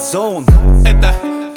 Warzone. Это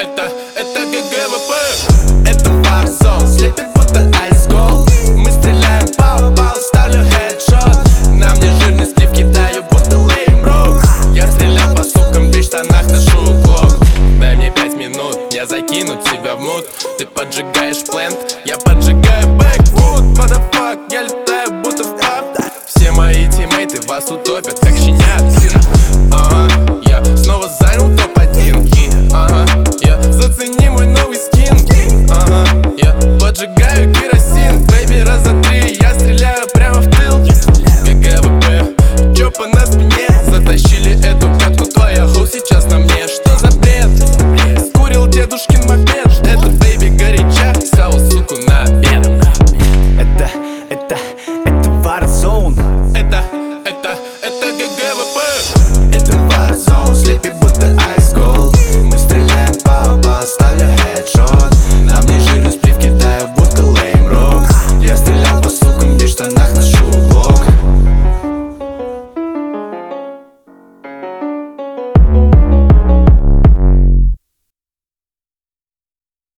ГГВП. Это Warzone. Слепит будто Ice Gold. Мы стреляем пау-пау, ставлю хедшот. На мне жирный стив кидаю, будто Lame Rock. Я стрелял по сукам, в штанах ношу глок. Дай мне 5 минут, я закину тебя в мут. Ты поджигаешь плент, я поджигаю бэквуд. Motherfuck, я летаю будто в пап. Все мои тиммейты вас утопят, как щенят. Я снова занял топ-1. Я зацени мой новый скин. Я поджигаю керосин. Бэйби, раза 3, я стреляю прямо в тыл. ГГВП, чопа на спине. Затащили эту катку, твоя хоу сейчас на мне. Что за бред? Курил дедушкин мопед. Это бэйби горяча, схавал суку на обед. Это Warzone. Это ГГВП. Это Warzone, слепит будто Ice Gold. Мы стреляем пау-пау, ставлю хедшот.